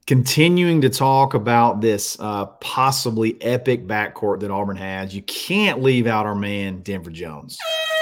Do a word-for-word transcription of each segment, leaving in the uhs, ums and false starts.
Continuing to talk about this uh, possibly epic backcourt that Auburn has, you can't leave out our man, Denver Jones.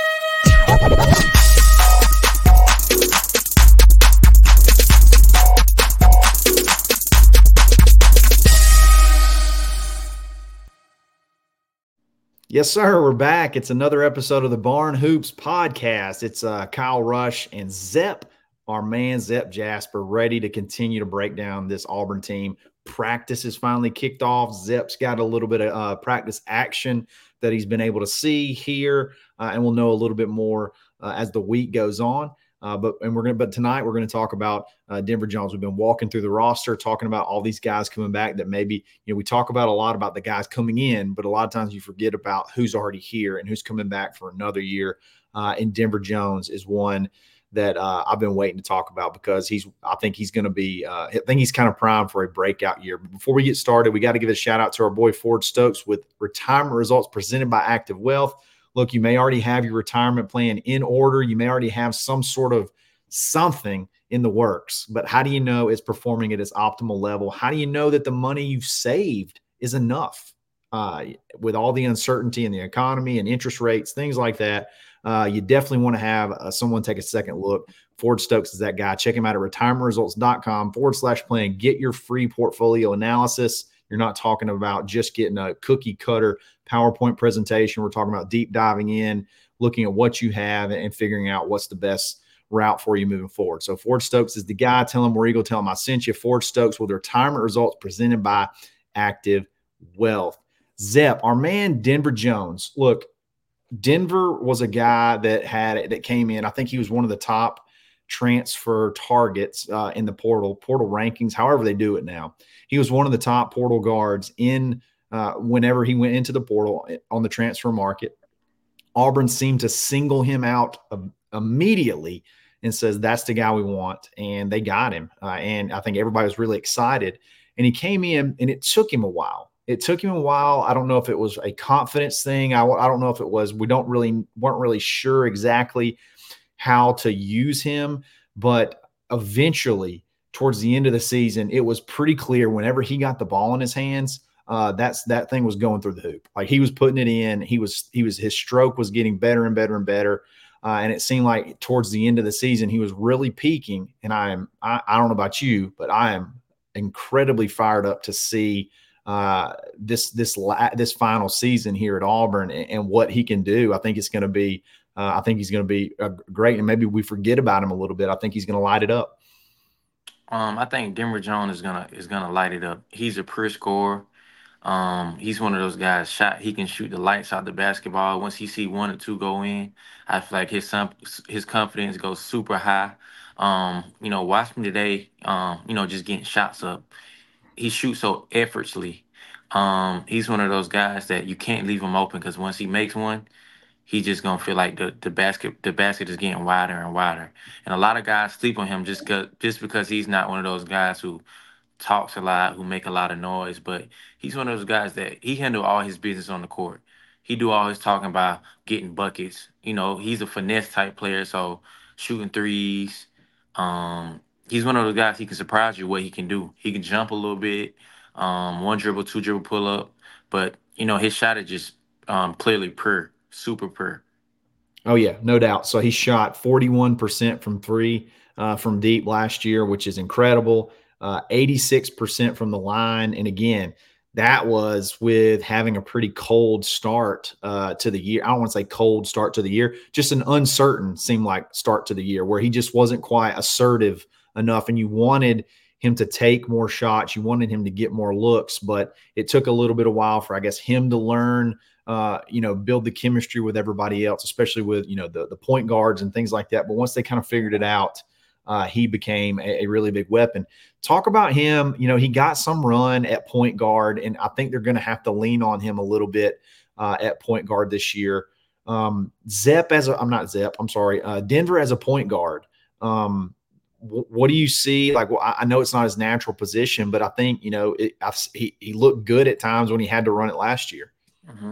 Yes, sir. We're back. It's another episode of the Barn Hoops podcast. It's uh, Kyle Rush and Zep, our man Zep Jasper, ready to continue to break down this Auburn team. Practice is finally kicked off. Zep's got a little bit of uh, practice action that he's been able to see here, uh, and we'll know a little bit more uh, as the week goes on. Uh, but and we're gonna. But tonight we're gonna talk about uh, Denver Jones. We've been walking through the roster, talking about all these guys coming back. That maybe you know we talk about a lot about the guys coming in, but a lot of times you forget about who's already here and who's coming back for another year. Uh, and Denver Jones is one that uh, I've been waiting to talk about because he's. I think he's going to be. Uh, I think he's kind of primed for a breakout year. But before we get started, we got to give a shout out to our boy Ford Stokes with retirement results presented by Active Wealth. Look, you may already have your retirement plan in order. You may already have some sort of something in the works, but how do you know it's performing at its optimal level? How do you know that the money you've saved is enough uh, with all the uncertainty in the economy and interest rates, things like that? Uh, you definitely want to have uh, someone take a second look. Ford Stokes is that guy. Check him out at retirementresults.com forward slash plan. Get your free portfolio analysis. You're not talking about just getting a cookie cutter PowerPoint presentation. We're talking about deep diving in, looking at what you have and figuring out what's the best route for you moving forward. So Ford Stokes is the guy. Tell him where you go. Tell him I sent you. Ford Stokes with retirement results presented by Active Wealth. Zep, our man Denver Jones. Look, Denver was a guy that had that came in. I think he was one of the top transfer targets uh, in the portal, portal rankings, however they do it now. He was one of the top portal guards in uh, whenever he went into the portal on the transfer market. Auburn seemed to single him out uh, immediately and says, that's the guy we want. And they got him. Uh, and I think everybody was really excited. And he came in, and it took him a while. It took him a while. I don't know if it was a confidence thing. I, I don't know if it was, we don't really, weren't really sure exactly how to use him. But eventually, towards the end of the season, it was pretty clear whenever he got the ball in his hands, uh, that's that thing was going through the hoop. Like he was putting it in. He was, he was, his stroke was getting better and better and better. Uh, and it seemed like towards the end of the season, he was really peaking. And I am, I, I don't know about you, but I am incredibly fired up to see uh, this, this, la- this final season here at Auburn and, and what he can do. I think it's going to be, uh, I think he's going to be uh, great. And maybe we forget about him a little bit. I think he's going to light it up. Um, I think Denver Jones is gonna is gonna light it up. He's a pure scorer. Um, he's one of those guys. Shot he can shoot the lights out the basketball. Once he see one or two go in, I feel like his some his confidence goes super high. Um, you know, watch me today. Um, you know, just getting shots up. He shoots so effortlessly. Um, he's one of those guys that you can't leave him open because once he makes one, he just gonna feel like the, the basket the basket is getting wider and wider. And a lot of guys sleep on him just cause, just because he's not one of those guys who talks a lot, who make a lot of noise, but he's one of those guys that he handle all his business on the court. He do all his talking about getting buckets. You know, he's a finesse type player, so shooting threes. Um, he's one of those guys he can surprise you what he can do. He can jump a little bit, um, one dribble, two dribble pull up, but you know his shot is just um, clearly pure, super pure. Oh, yeah, no doubt. So he shot forty-one percent from three uh, from deep last year, which is incredible. Uh, eighty-six percent from the line. And again, that was with having a pretty cold start uh, to the year. I don't want to say cold start to the year, just an uncertain, seemed like start to the year where he just wasn't quite assertive enough. And you wanted him to take more shots. You wanted him to get more looks, but it took a little bit of while for, I guess, him to learn uh, you know, build the chemistry with everybody else, especially with, you know, the, the point guards and things like that. But once they kind of figured it out, uh, he became a, a really big weapon. Talk about him. You know, he got some run at point guard, and I think they're going to have to lean on him a little bit uh, at point guard this year. Um, Zep as a, I'm not Zep, I'm sorry, uh, Denver as a point guard. Um, wh- what do you see? Like, well, I I know it's not his natural position, but I think, you know, it, I've, he, he looked good at times when he had to run it last year. hmm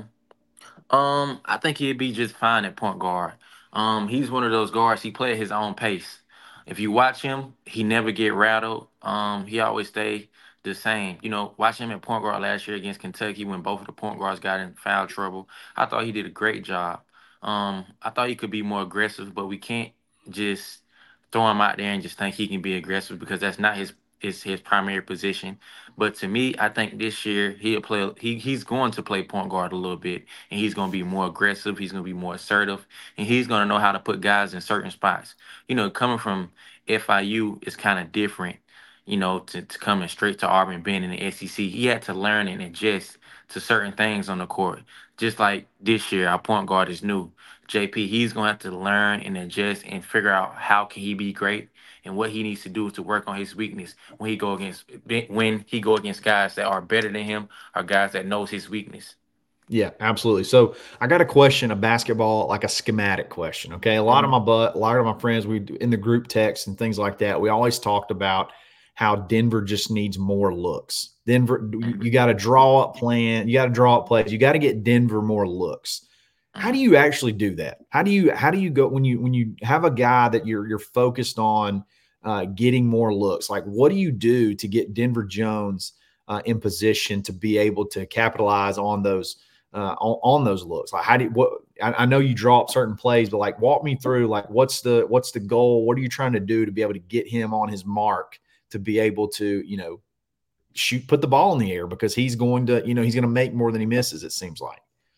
Um, I think he'd be just fine at point guard. Um, he's one of those guards. He play at his own pace. If you watch him, he never get rattled. Um, he always stay the same. You know, watch him at point guard last year against Kentucky when both of the point guards got in foul trouble. I thought he did a great job. Um, I thought he could be more aggressive, but we can't just throw him out there and just think he can be aggressive because that's not his his, his primary position. But to me, I think this year he'll play. He he's going to play point guard a little bit, and he's going to be more aggressive. He's going to be more assertive, and he's going to know how to put guys in certain spots. You know, coming from F I U is kind of different, you know, to, to coming straight to Auburn, being in the S E C. He had to learn and adjust to certain things on the court. Just like this year, our point guard is new. J P, he's going to have to learn and adjust and figure out how can he be great and what he needs to do to work on his weakness when he go against when he go against guys that are better than him or guys that knows his weakness. Yeah, absolutely. So I got a question, a basketball, like a schematic question. Okay. A lot of Mhm. my but a lot of my friends, we in the group text and things like that, we always talked about how Denver just needs more looks. Denver, you, Mhm. you got to draw up plan, you got to draw up plays, you got to get Denver more looks. How do Mhm. you actually do that? How do you how do you go when you when you have a guy that you're you're focused on uh, getting more looks? Like, what do you do to get Denver Jones uh, in position to be able to capitalize on those uh, on, on those looks? Like, how do you, what? I, I know you draw up certain plays, but like, walk me through like what's the what's the goal? What are you trying to do to be able to get him on his mark to be able to you know shoot put the ball in the air because he's going to you know he's going to make more than he misses. It seems like.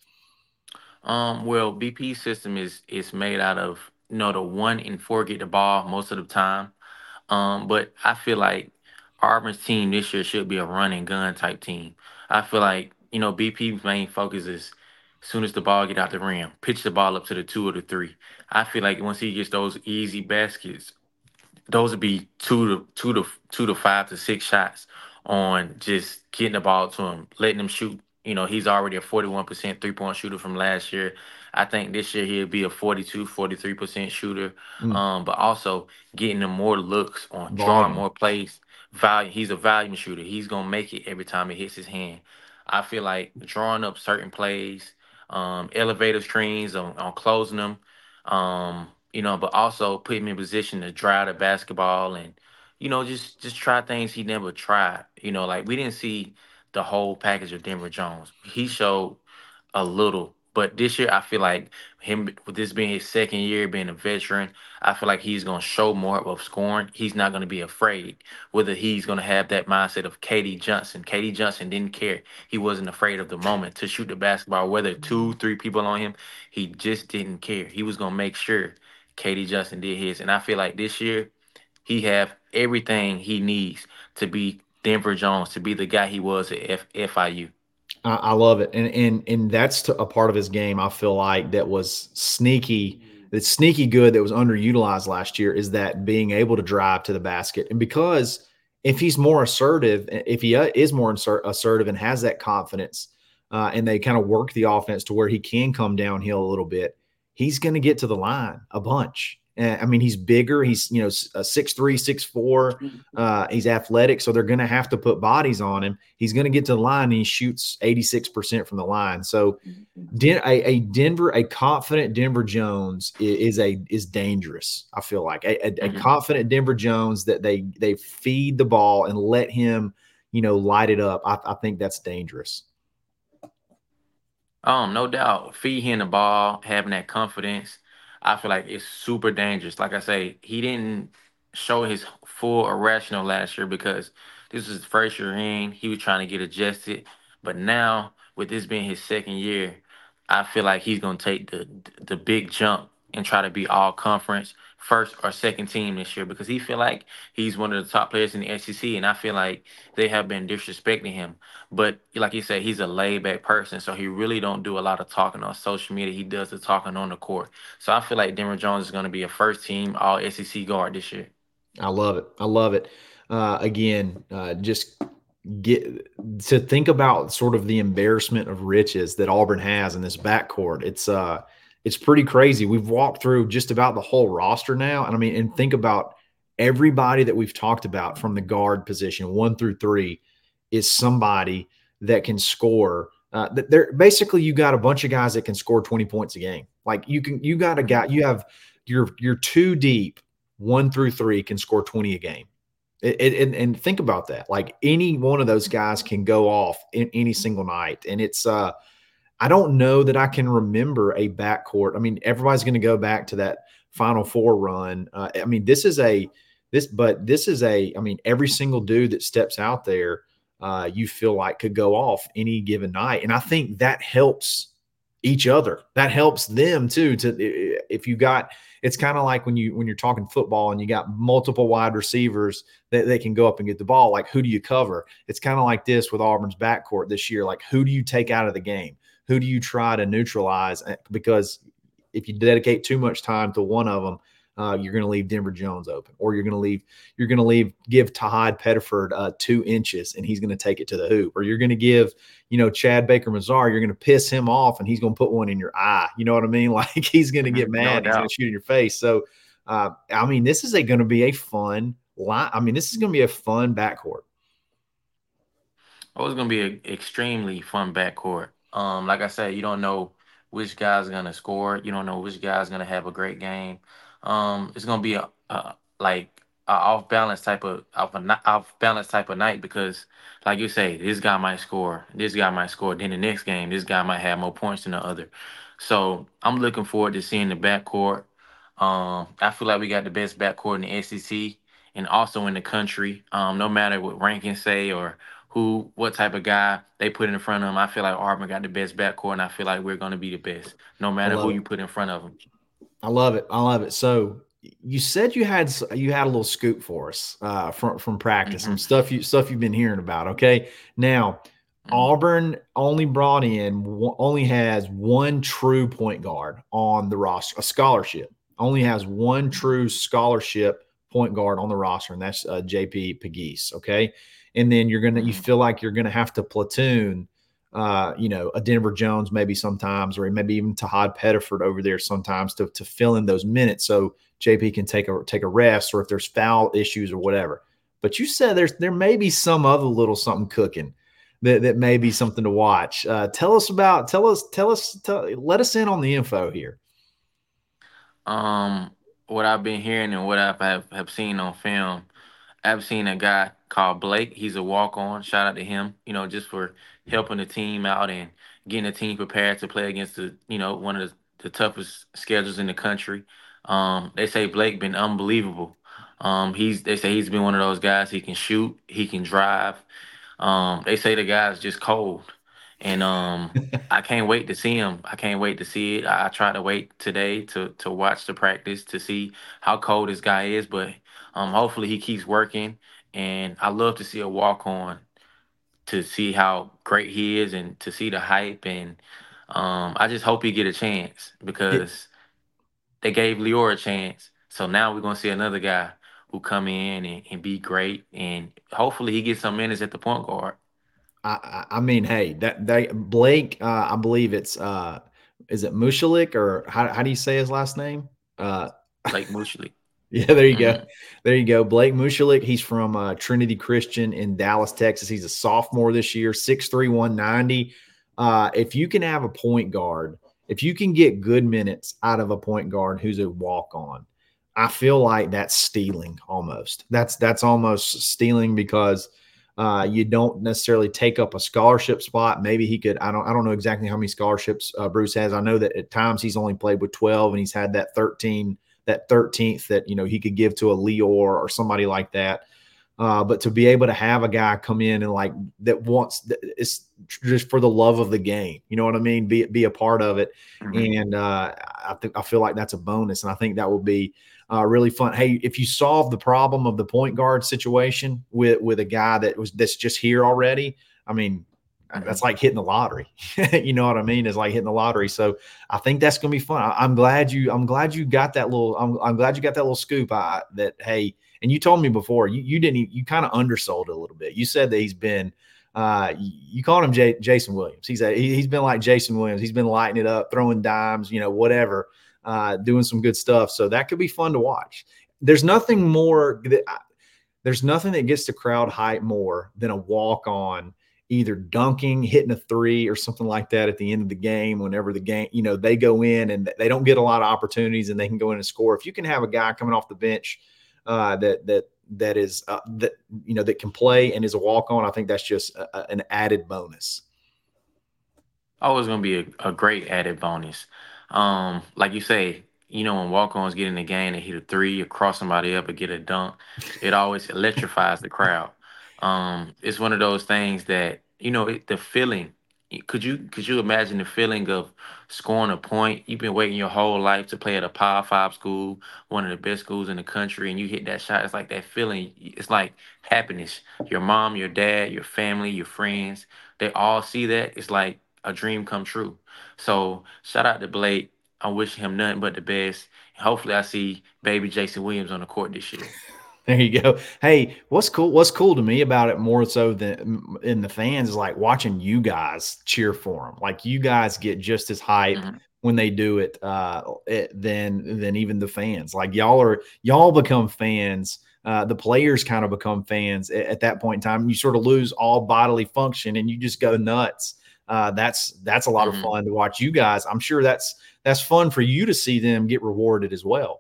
Um, well, B P system is is made out of you know the one and four get the ball most of the time. Um, but I feel like Auburn's team this year should be a run and gun type team. I feel like you know B P's main focus is as soon as the ball get out the rim, pitch the ball up to the two or the three. I feel like once he gets those easy baskets, those would be two to two to two to five to six shots on just getting the ball to him, letting him shoot. You know, he's already a forty-one percent three point shooter from last year. I think this year he'll be a forty-two, forty-three percent shooter. Mm, Um, but also getting him more looks on drawing volume. more plays. Value, he's a volume shooter. He's gonna make it every time it hits his hand. I feel like drawing up certain plays, um, elevator screens on, on closing them. Um, you know, but also put him in position to drive the basketball and, you know, just just try things he never tried. You know, like we didn't see the whole package of Denver Jones. He showed a little, but this year I feel like him with this being his second year, being a veteran, I feel like he's gonna show more of scoring. He's not gonna be afraid. Whether he's gonna have that mindset of K D Johnson. K D Johnson didn't care. He wasn't afraid of the moment to shoot the basketball, whether two, three people on him. He just didn't care. He was gonna make sure K D Johnson did his. And I feel like this year he have everything he needs to be Denver Jones, to be the guy he was at F- FIU. I, I love it, and and and that's to, a part of his game. I feel like that was sneaky. That's sneaky good. That was underutilized last year. Is that being able to drive to the basket, and because if he's more assertive, if he uh, is more assertive and has that confidence, uh, and they kind of work the offense to where he can come downhill a little bit, he's going to get to the line a bunch. Uh, I mean, he's bigger. He's you know six three, six four. Uh, he's athletic, so they're going to have to put bodies on him. He's going to get to the line, and he shoots eighty-six percent from the line. So, Den- a, a Denver, a confident Denver Jones is, is a is dangerous. I feel like a, a, a Mhm. confident Denver Jones that they they feed the ball and let him, you know, light it up. I, I think that's dangerous. Um, no doubt. Feed him the ball, having that confidence, I feel like it's super dangerous. Like I say, he didn't show his full irrational last year because this was his first year in. He was trying to get adjusted. But now, with this being his second year, I feel like he's gonna take the the big jump and try to be all conference first or second team this year because he feel like he's one of the top players in the S E C, and I feel like they have been disrespecting him. But like you said, he's a laid back person, so he really don't do a lot of talking on social media. He does the talking on the court. So I feel like Denver Jones is going to be a first team All S E C guard this year. I love it. I love it. Uh, again, uh, just get to think about sort of the embarrassment of riches that Auburn has in this backcourt. It's uh, it's pretty crazy. We've walked through just about the whole roster now, and I mean, and think about everybody that we've talked about from the guard position one through three is somebody that can score. Uh, that they're basically you got a bunch of guys that can score twenty points a game. Like you can, you got a guy, you have you're you're too deep one through three can score twenty a game. It, it, and, and think about that. Like any one of those guys can go off in any single night. And it's, uh, I don't know that I can remember a backcourt. I mean, everybody's going to go back to that Final Four run. Uh, I mean, this is a, this, but this is a, I mean, every single dude that steps out there, uh, you feel like could go off any given night. And I think that helps each other. That helps them too. To if you got, it's kind of like when you when you're talking football and you got multiple wide receivers that they can go up and get the ball. Like, who do you cover? It's kind of like this with Auburn's backcourt this year. Like, who do you take out of the game? Who do you try to neutralize? Because if you dedicate too much time to one of them, uh, you're going to leave Denver Jones open, or you're going to leave, you're going to leave, give Tahad Pettiford uh, two inches and he's going to take it to the hoop, or you're going to give, you know, Chad Baker-Mazar, you're going to piss him off and he's going to put one in your eye. You know what I mean? Like, he's going to get mad. No he's going to shoot in your face. So, uh, I mean, this is going to be a fun line. I mean, this is going to be a fun backcourt. Oh, it's going to be an extremely fun backcourt. Um, like I said, you don't know which guy's going to score. You don't know which guy's going to have a great game. Um, it's gonna be a, a like a off balance type of off a off balance type of night because, like you say, this guy might score, this guy might score. Then the next game, this guy might have more points than the other. So I'm looking forward to seeing the backcourt. Um, I feel like we got the best backcourt in the S E C and also in the country. Um, no matter what rankings say or who, what type of guy they put in front of them, I feel like Auburn got the best backcourt, and I feel like we're gonna be the best, no matter who it. you put in front of them. I love it. I love it. So you said you had you had a little scoop for us uh, from from practice, mm-hmm. some stuff you stuff you've been hearing about. Okay, now mm-hmm. Auburn only brought in only has one true point guard on the roster, a scholarship. Only has one true scholarship point guard on the roster, and that's uh, J P Pegues. Okay, and then you're gonna mm-hmm. you feel like you're gonna have to platoon. Uh, you know, a Denver Jones maybe sometimes, or maybe even Tahad Pettiford over there sometimes to, to fill in those minutes so J P can take a take a rest, or if there's foul issues or whatever. But you said there's there may be some other little something cooking that, that may be something to watch. Uh, tell us about tell us tell us tell, let us in on the info here. Um, what I've been hearing and what I have have seen on film, I've seen a guy called Blake. He's a walk-on. Shout out to him, you know, just for helping the team out and getting the team prepared to play against the, you know, one of the, the toughest schedules in the country. Um, they say Blake been unbelievable. Um, he's they say he's been one of those guys. He can shoot, he can drive. Um, they say the guy's just cold. And um, I can't wait to see him. I can't wait to see it. I, I tried to wait today to to watch the practice to see how cold this guy is, but um, hopefully he keeps working. And I love to see a walk on to see how great he is and to see the hype. And um, I just hope he get a chance because they gave Lior a chance. So now we're gonna see another guy who come in and, and be great, and hopefully he gets some minutes at the point guard. I, I mean, hey, that they Blake, uh, I believe it's uh, is it Mushalik, or how how do you say his last name? Uh, Blake Mushalik. Yeah, there you mm-hmm. go. There you go. Blake Mushalik. He's from uh, Trinity Christian in Dallas, Texas. He's a sophomore this year, six three, one ninety. Uh, if you can have a point guard, if you can get good minutes out of a point guard who's a walk-on, I feel like that's stealing almost. That's that's almost stealing because uh, you don't necessarily take up a scholarship spot. Maybe he could. I don't. I don't know exactly how many scholarships uh, Bruce has. I know that at times he's only played with twelve, and he's had that thirteen. That thirteenth that, you know, he could give to a Lior or somebody like that. Uh, but to be able to have a guy come in and like that wants it's just for the love of the game, you know what I mean? Be be a part of it. Mm-hmm. And uh, I think I feel like that's a bonus. And I think that will be uh, really fun. Hey, if you solve the problem of the point guard situation with, with a guy that was, that's just here already, I mean, that's like hitting the lottery. You know what I mean? It's like hitting the lottery. So I think that's going to be fun. I, I'm glad you, I'm glad you got that little, I'm, I'm glad you got that little scoop I, that, hey, and you told me before, you, you didn't, you kind of undersold it a little bit. You said that he's been, uh, you, you called him J, Jason Williams. He's a, he, he's been like Jason Williams. He's been lighting it up, throwing dimes, you know, whatever, uh, doing some good stuff. So that could be fun to watch. There's nothing more that, there's nothing that gets the crowd hype more than a walk on either dunking, hitting a three, or something like that at the end of the game. Whenever the game, you know, they go in and they don't get a lot of opportunities, and they can go in and score. If you can have a guy coming off the bench uh, that that that is uh, that you know that can play and is a walk on, I think that's just a, a, an added bonus. Oh, it's gonna be a, a great added bonus. Um, like you say, you know, when walk-ons get in the game and hit a three or cross somebody up or get a dunk, it always electrifies the crowd. Um, it's one of those things that you know it, the feeling. Could you could you imagine the feeling of scoring a point? You've been waiting your whole life to play at a Power Five school, one of the best schools in the country, and you hit that shot. It's like that feeling. It's like happiness. Your mom, your dad, your family, your friends, they all see that. It's like a dream come true. So shout out to Blake. I'm wishing him nothing but the best. Hopefully, I see baby Jason Williams on the court this year. There you go. Hey, what's cool? What's cool to me about it more so than in the fans is like watching you guys cheer for them. Like you guys get just as hype Mhm. when they do it, uh, it than than even the fans. Like y'all are y'all become fans. Uh, the players kind of become fans at, at that point in time. You sort of lose all bodily function and you just go nuts. Uh, that's that's a lot of Mhm. fun to watch you guys. I'm sure that's that's fun for you to see them get rewarded as well.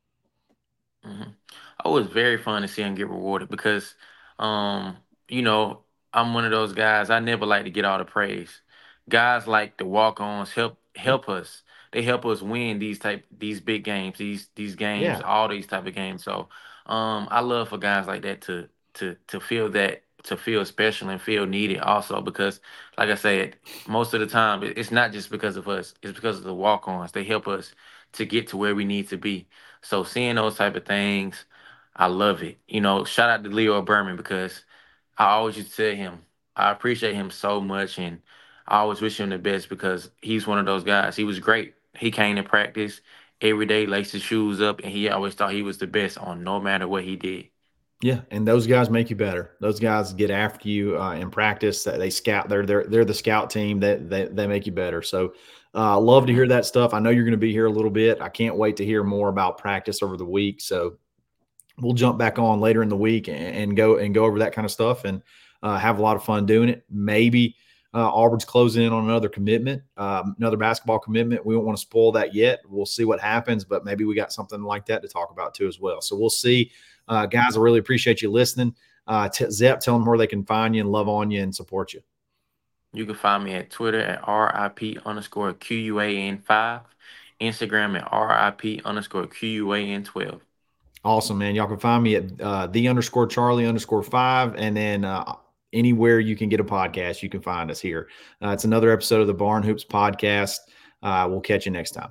Mhm. Oh, it's very fun to see him get rewarded because, um, you know, I'm one of those guys. I never like to get all the praise. Guys like the walk-ons help help us. They help us win these type these big games, these these games, Yeah, all these type of games. So, um, I love for guys like that to to to feel that to feel special and feel needed also because, like I said, most of the time it- it's not just because of us. It's because of the walk-ons. They help us to get to where we need to be. So seeing those type of things, I love it. You know, shout out to Leo Berman because I always used to tell him I appreciate him so much, and I always wish him the best because he's one of those guys. He was great. He came to practice every day, laced his shoes up, and he always thought he was the best on no matter what he did. yeah, and those guys make you better. Those guys get after you uh, in practice. They scout. They're they're they're the scout team that they, they make you better. So, uh, love to Hmm. hear that stuff. I know you're going to be here a little bit. I can't wait to hear more about practice over the week. So, we'll jump back on later in the week and, and go and go over that kind of stuff and uh, have a lot of fun doing it. Maybe uh, Auburn's closing in on another commitment, um, another basketball commitment. We don't want to spoil that yet. We'll see what happens, but maybe we got something like that to talk about too as well. So we'll see. Uh, guys, I really appreciate you listening. Uh, t- Zep, tell them where they can find you and love on you and support you. You can find me at Twitter at RIP underscore QUAN five, Instagram at RIP underscore QUAN twelve. Awesome, man. Y'all can find me at uh, the underscore Charlie underscore five, and then uh, anywhere you can get a podcast, you can find us here. Uh, it's another episode of the Barn Hoops podcast. Uh, we'll catch you next time.